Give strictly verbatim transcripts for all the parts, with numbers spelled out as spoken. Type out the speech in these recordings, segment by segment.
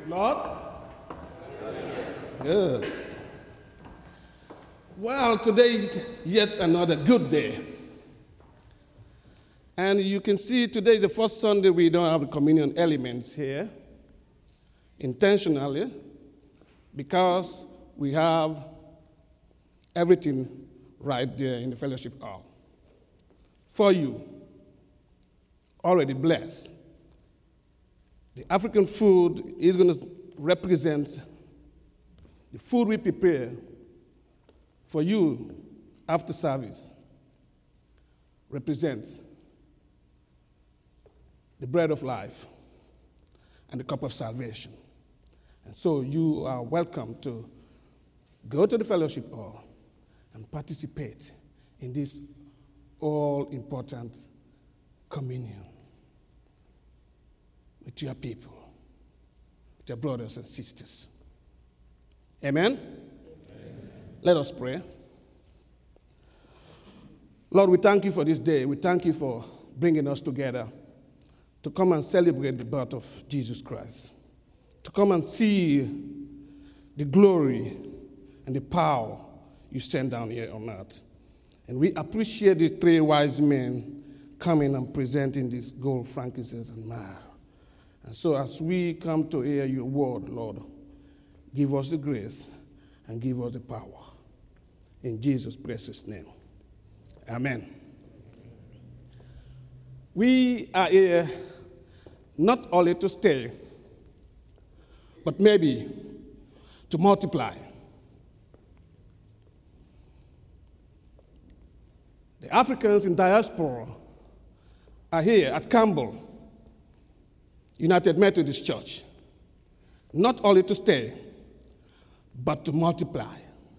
Lord? Good. Well, today is yet another good day. And you can see today is the first Sunday we don't have the communion elements here, intentionally, because we have everything right there in the fellowship hall. For you, already blessed. The African food is going to represent the food we prepare for you after service. Represents the bread of life and the cup of salvation. And so you are welcome to go to the fellowship hall and participate in this all-important communion with your people, with your brothers and sisters. Amen? Amen? Let us pray. Lord, we thank you for this day. We thank you for bringing us together to come and celebrate the birth of Jesus Christ, to come and see the glory and the power you send down here on earth. And we appreciate the three wise men coming and presenting this gold, frankincense, and myrrh. And so as we come to hear your word, Lord, give us the grace and give us the power. In Jesus' precious name. Amen. We are here not only to stay, but maybe to multiply. The Africans in diaspora are here at Campbell United Methodist Church, not only to stay, but to multiply.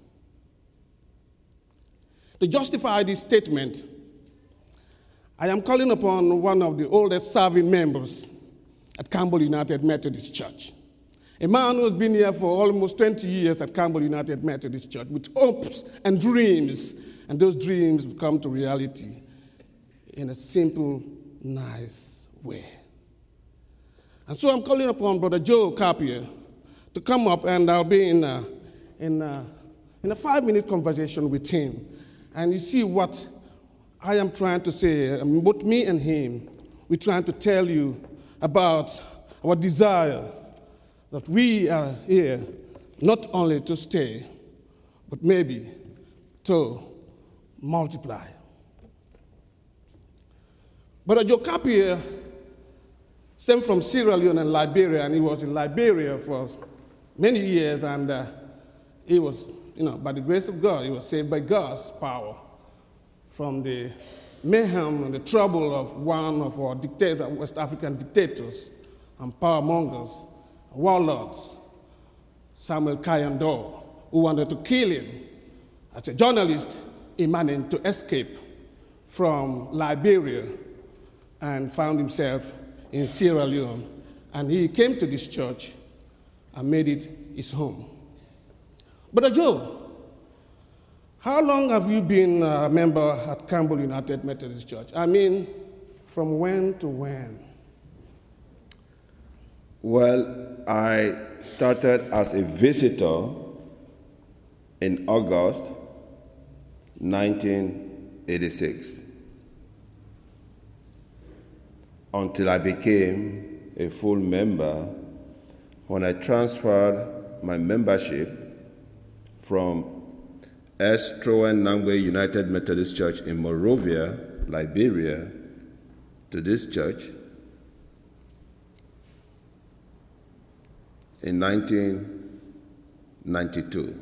To justify this statement, I am calling upon one of the oldest serving members at Campbell United Methodist Church, a man who has been here for almost twenty years at Campbell United Methodist Church with hopes and dreams, and those dreams have come to reality in a simple, nice way. And so I'm calling upon Brother Joe Carpier to come up, and I'll be in a, in a, in a five-minute conversation with him. And you see what I am trying to say, both me and him, we're trying to tell you about our desire that we are here not only to stay, but maybe to multiply. Brother Joe Carpier stemmed from Sierra Leone and Liberia, and he was in Liberia for many years, and uh, he was, you know, by the grace of God, he was saved by God's power from the mayhem and the trouble of one of our dictator, West African dictators and power mongers, warlords, Samuel Kayando, who wanted to kill him. As a journalist, he managed to escape from Liberia and found himself in Sierra Leone. And he came to this church and made it his home. Brother Joe, how long have you been a member at Campbell United Methodist Church? I mean, from when to when? Well, I started as a visitor in August nineteen eighty-six until I became a full member when I transferred my membership from S. Troen Nangwe United Methodist Church in Monrovia, Liberia, to this church in nineteen ninety-two.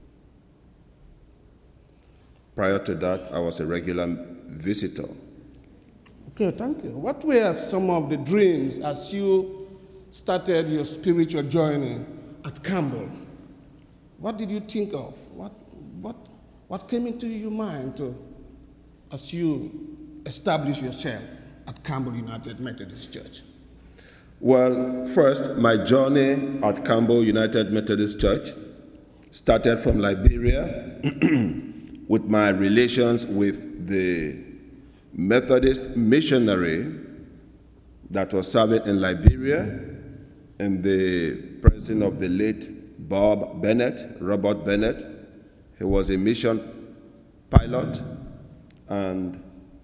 Prior to that, I was a regular visitor. Okay, thank you. What were some of the dreams as you started your spiritual journey at Campbell? What did you think of? What, what, what came into your mind to, as you established yourself at Campbell United Methodist Church? Well, first, my journey at Campbell United Methodist Church started from Liberia with my relations with the Methodist missionary that was serving in Liberia in the person of the late Bob Bennett, Robert Bennett. He was a mission pilot, and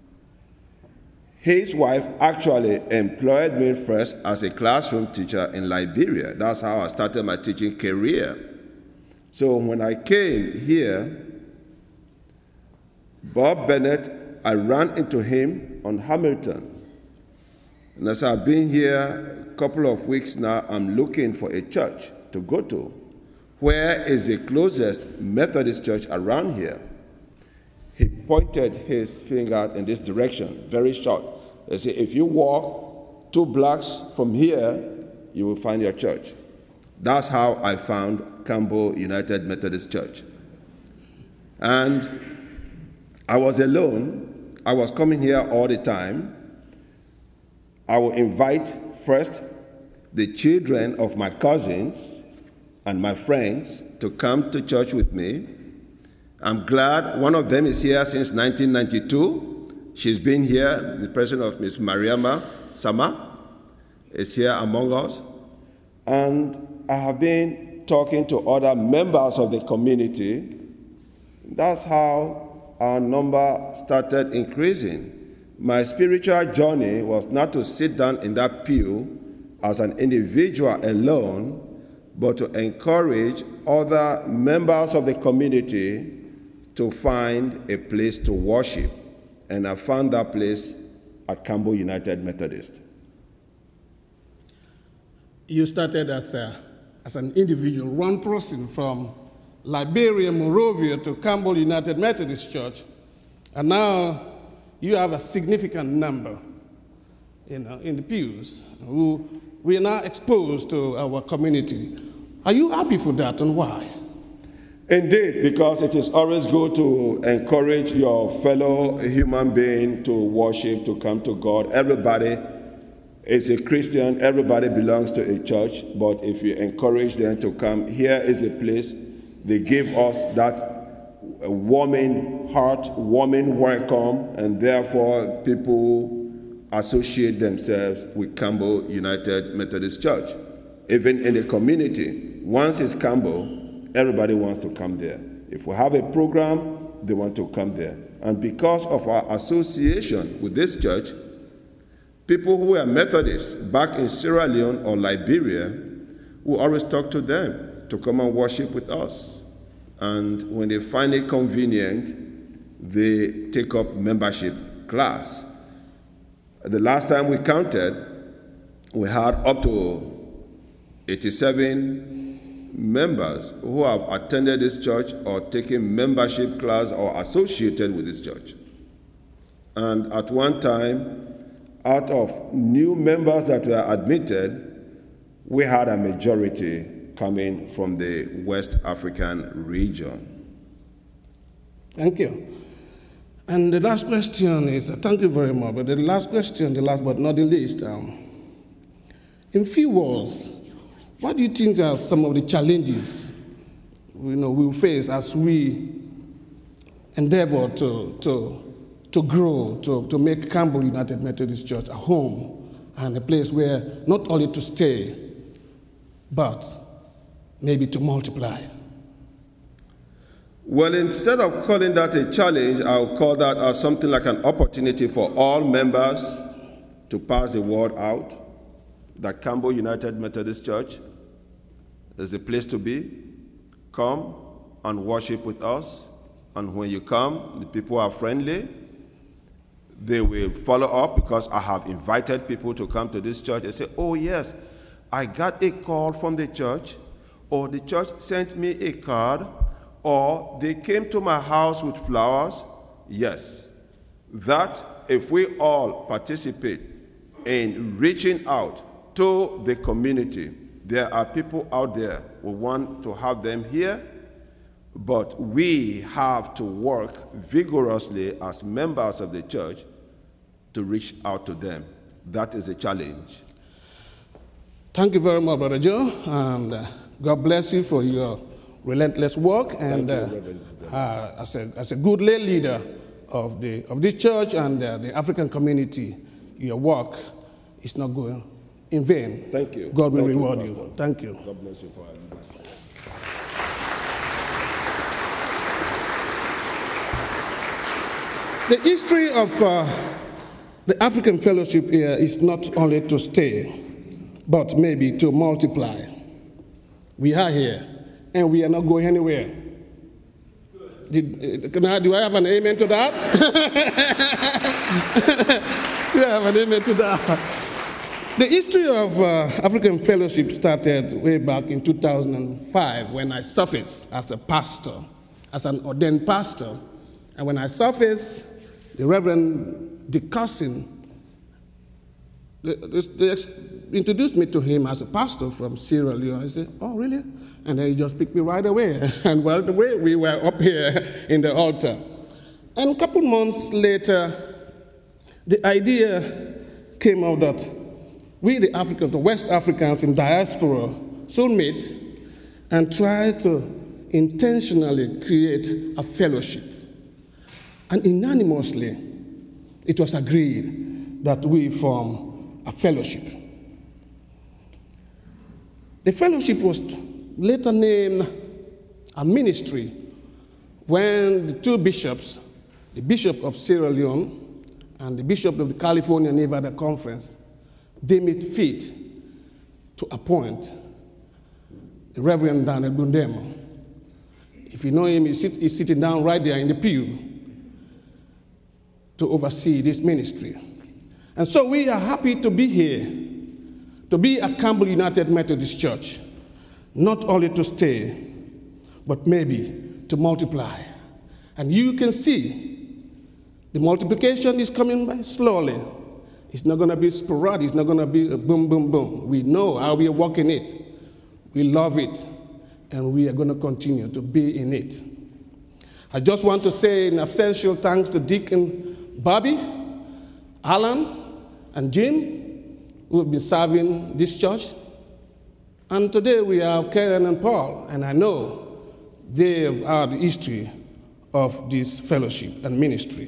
his wife actually employed me first as a classroom teacher in Liberia. That's how I started my teaching career. So when I came here, Bob Bennett, I ran into him on Hamilton. And as I've been here a couple of weeks now, I'm looking for a church to go to. Where is the closest Methodist church around here? He pointed his finger in this direction, very short. He said, if you walk two blocks from here, you will find your church. That's how I found Campbell United Methodist Church. And I was alone. I was coming here all the time. I will invite first the children of my cousins and my friends to come to church with me. I'm glad one of them is here since nineteen ninety-two. She's been here. The president of Miss Mariama Sama is here among us. And I have been talking to other members of the community. That's how our number started increasing. My spiritual journey was not to sit down in that pew as an individual alone, but to encourage other members of the community to find a place to worship. And I found that place at Campbell United Methodist. You started as, a, as an individual, one person from Liberia, Monrovia to Campbell United Methodist Church, and now you have a significant number, you know, in the pews who we are now exposed to our community. Are you happy for that, and why? Indeed, because it is always good to encourage your fellow human being to worship, to come to God. Everybody is a Christian, everybody belongs to a church, but if you encourage them to come, here is a place. They give us that warming heart, warming welcome, and therefore people associate themselves with Campbell United Methodist Church. Even in the community, once it's Campbell, everybody wants to come there. If we have a program, they want to come there. And because of our association with this church, people who are Methodists back in Sierra Leone or Liberia, we always talk to them to come and worship with us. And when they find it convenient, they take up membership class. The last time we counted, we had up to eighty-seven members who have attended this church or taken membership class or associated with this church. And at one time, out of new members that were admitted, we had a majority coming from the West African region. Thank you. And the last question is, uh, thank you very much, but the last question, the last but not the least, um, in few words, what do you think are some of the challenges you know, we'll face as we endeavor to, to, to grow, to, to make Campbell United Methodist Church a home and a place where not only to stay, but maybe to multiply? Well, instead of calling that a challenge, I'll call that as something like an opportunity for all members to pass the word out that Campbell United Methodist Church is a place to be. Come and worship with us. And when you come, the people are friendly. They will follow up because I have invited people to come to this church. They say, oh yes, I got a call from the church, or the church sent me a card, or they came to my house with flowers. Yes, that if we all participate in reaching out to the community, there are people out there who want to have them here, but we have to work vigorously as members of the church to reach out to them. That is a challenge. Thank you very much, Brother Joe, and uh, God bless you for your relentless work, and uh, uh, as, a, as a good lay leader of, the, of this church and uh, the African community, your work is not going in vain. Thank you. God will Thank reward you, you. Pastor. Thank you. God bless you for our leadership. The history of uh, the African Fellowship here is not only to stay, but maybe to multiply. We are here, and we are not going anywhere. Did, uh, can I, do I have an amen to that? Do I have an amen to that? The history of uh, African Fellowship started way back in two thousand five when I surfaced as a pastor, as an ordained pastor. And when I surfaced, the Reverend Dick Cousin, they, they introduced me to him as a pastor from Sierra Leone. I said, oh, really? And then he just picked me right away. And right away, we were up here in the altar. And a couple months later, the idea came out that we, the Africans, the West Africans in diaspora, should meet and try to intentionally create a fellowship. And unanimously, it was agreed that we form a fellowship. The fellowship was later named a ministry when the two bishops, the Bishop of Sierra Leone and the Bishop of the California Nevada Conference, deemed it fit to appoint the Reverend Daniel Bundema. If you know him, he's, sit, he's sitting down right there in the pew to oversee this ministry. And so we are happy to be here, to be at Campbell United Methodist Church, not only to stay, but maybe to multiply. And you can see the multiplication is coming by slowly. It's not going to be sporadic. It's not going to be a boom, boom, boom. We know how we are working it. We love it. And we are going to continue to be in it. I just want to say an essential thanks to Dick and Bobby, Alan, and Jim, who have been serving this church. And today we have Karen and Paul, and I know they have had the history of this fellowship and ministry.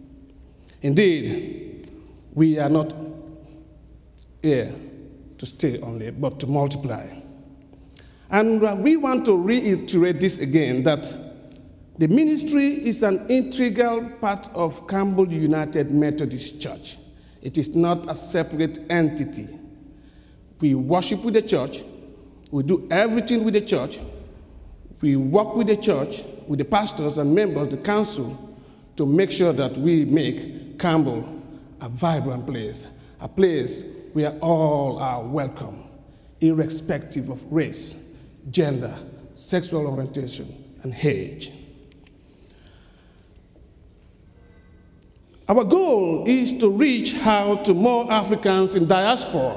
Indeed, we are not here to stay only, but to multiply. And we want to reiterate this again, that the ministry is an integral part of Campbell United Methodist Church. It is not a separate entity. We worship with the church. We do everything with the church. We work with the church, with the pastors and members of the council, to make sure that we make Campbell a vibrant place, a place where all are welcome, irrespective of race, gender, sexual orientation, and age. Our goal is to reach out to more Africans in diaspora.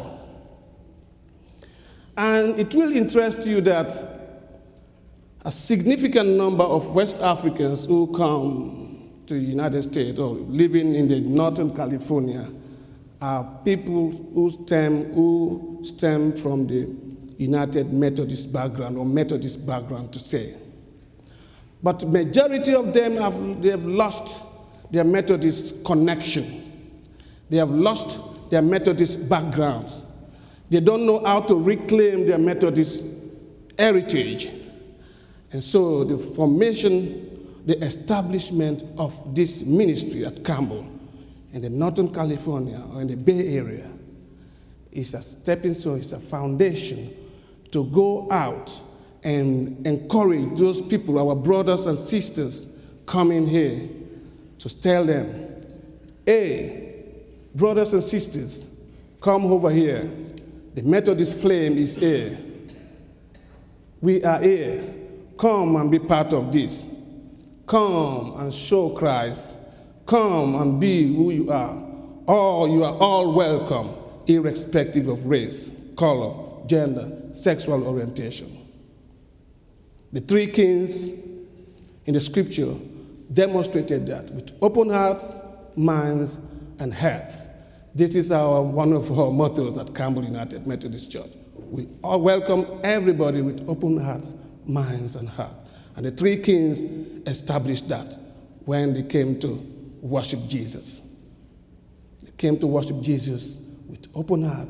And it will interest you that a significant number of West Africans who come to the United States or living in the Northern California are people who stem, who stem from the United Methodist background or Methodist background to say. But majority of them have, they have lost their Methodist connection. They have lost their Methodist backgrounds. They don't know how to reclaim their Methodist heritage. And so the formation, the establishment of this ministry at Campbell in the Northern California or in the Bay Area is a stepping stone, it's a foundation to go out and encourage those people, our brothers and sisters coming here, to tell them, hey, brothers and sisters, come over here. The Methodist flame is here. We are here. Come and be part of this. Come and show Christ. Come and be who you are. All, you are all welcome, irrespective of race, color, gender, sexual orientation. The three kings in the scripture demonstrated that with open hearts, minds, and hearts. This is our, one of our mottos at Campbell United Methodist Church. We all welcome everybody with open hearts, minds, and heart. And the three kings established that when they came to worship Jesus. They came to worship Jesus with open hearts,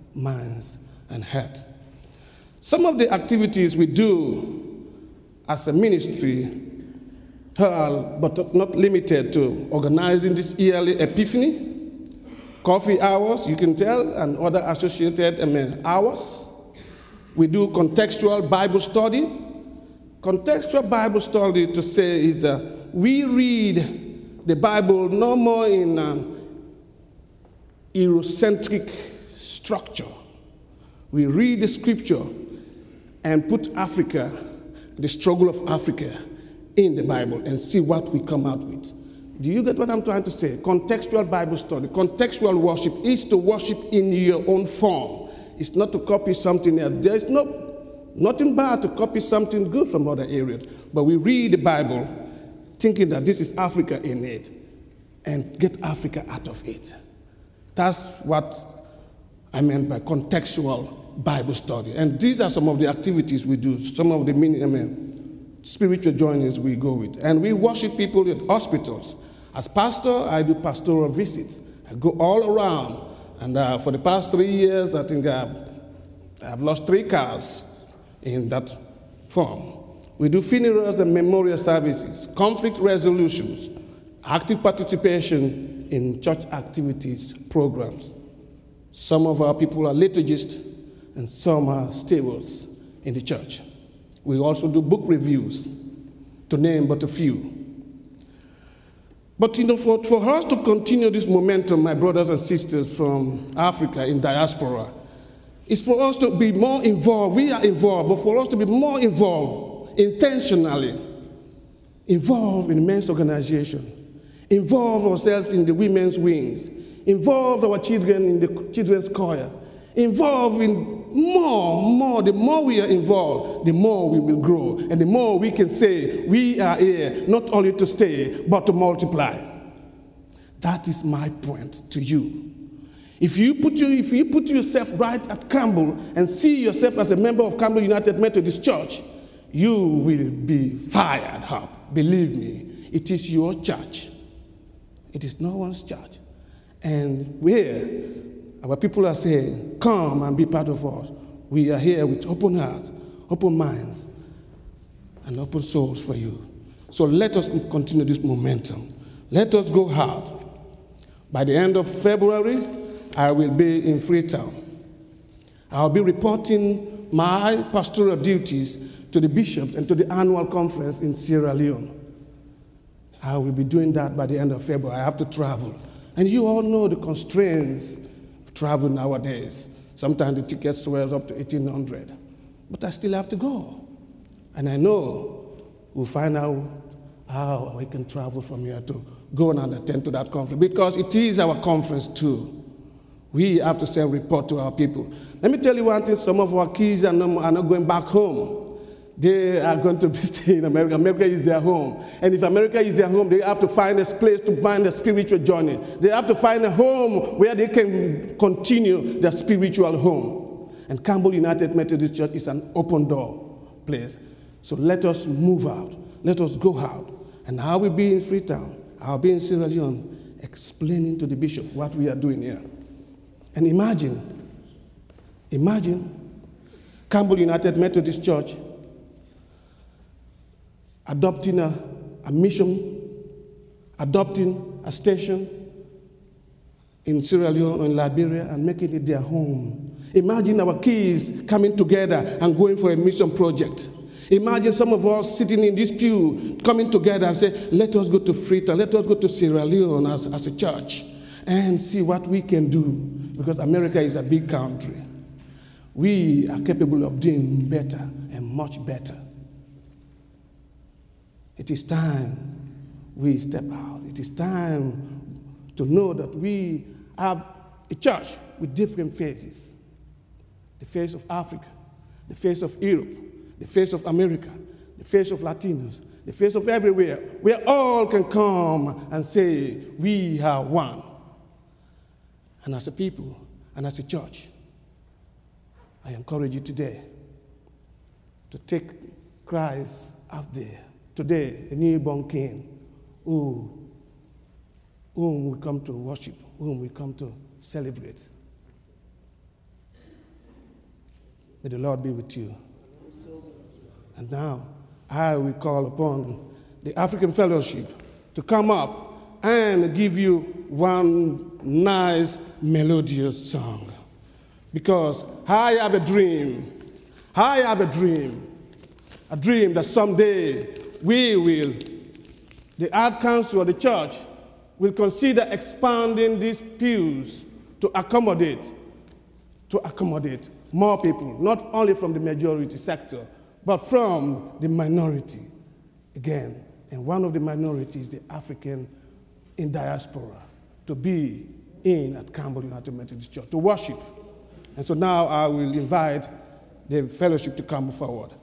minds, and heart. Some of the activities we do as a ministry are, but not limited to, organizing this yearly Epiphany, coffee hours, you can tell, and other associated I mean, hours. We do contextual Bible study. Contextual Bible study, to say, is that we read the Bible no more in an Eurocentric structure. We read the scripture and put Africa, the struggle of Africa, in the Bible and see what we come out with. Do you get what I'm trying to say? Contextual Bible study, contextual worship is to worship in your own form. It's not to copy something else. There's no, nothing bad to copy something good from other areas. But we read the Bible thinking that this is Africa in it and get Africa out of it. That's what I meant by contextual Bible study. And these are some of the activities we do, some of the I mean, spiritual journeys we go with. And we worship people in hospitals. As pastor, I do pastoral visits. I go all around. And uh, for the past three years, I think I've, I've lost three cars in that form. We do funerals and memorial services, conflict resolutions, active participation in church activities programs. Some of our people are liturgists, and some are stewards in the church. We also do book reviews, to name but a few. But you know, for, for us to continue this momentum, my brothers and sisters from Africa in diaspora, is for us to be more involved. We are involved, but for us to be more involved, intentionally, involved in men's organization, involve ourselves in the women's wings, involve our children in the children's choir, involve in more, more. The more we are involved, the more we will grow. And the more we can say, we are here not only to stay, but to multiply. That is my point to you. If you put, you, if you put yourself right at Campbell and see yourself as a member of Campbell United Methodist Church, you will be fired up. Believe me, it is your church. It is no one's church. And where our people are saying, come and be part of us. We are here with open hearts, open minds, and open souls for you. So let us continue this momentum. Let us go hard. By the end of February, I will be in Freetown. I'll be reporting my pastoral duties to the bishops and to the annual conference in Sierra Leone. I will be doing that by the end of February. I have to travel. And you all know the constraints travel nowadays. Sometimes the ticket swells up to eighteen hundred dollars. But I still have to go. And I know we'll find out how we can travel from here to go and attend to that conference. Because it is our conference too. We have to send a report to our people. Let me tell you one thing, some of our kids are not, are not going back home. They are going to be staying in America. America is their home. And if America is their home, they have to find a place to find a spiritual journey. They have to find a home where they can continue their spiritual home. And Campbell United Methodist Church is an open door place. So let us move out. Let us go out. And I will be in Freetown. I'll be in Sierra Leone explaining to the bishop what we are doing here. And imagine, imagine Campbell United Methodist Church adopting a, a mission, adopting a station in Sierra Leone or in Liberia and making it their home. Imagine our kids coming together and going for a mission project. Imagine some of us sitting in this pew coming together and say, let us go to Freetown, let us go to Sierra Leone as, as a church and see what we can do, because America is a big country. We are capable of doing better and much better. It is time we step out. It is time to know that we have a church with different faces. The face of Africa, the face of Europe, the face of America, the face of Latinos, the face of everywhere, where all can come and say, we are one. And as a people, and as a church, I encourage you today to take Christ out there. Today, a newborn king, who, whom we come to worship, whom we come to celebrate. May the Lord be with you. And now, I will call upon the African Fellowship to come up and give you one nice melodious song. Because I have a dream. I have a dream. A dream that someday we will, the Art Council of the church, will consider expanding these pews to accommodate, to accommodate more people, not only from the majority sector, but from the minority. Again, and one of the minorities, the African in diaspora, to be in at Campbell United Methodist Church, to worship. And so now I will invite the fellowship to come forward.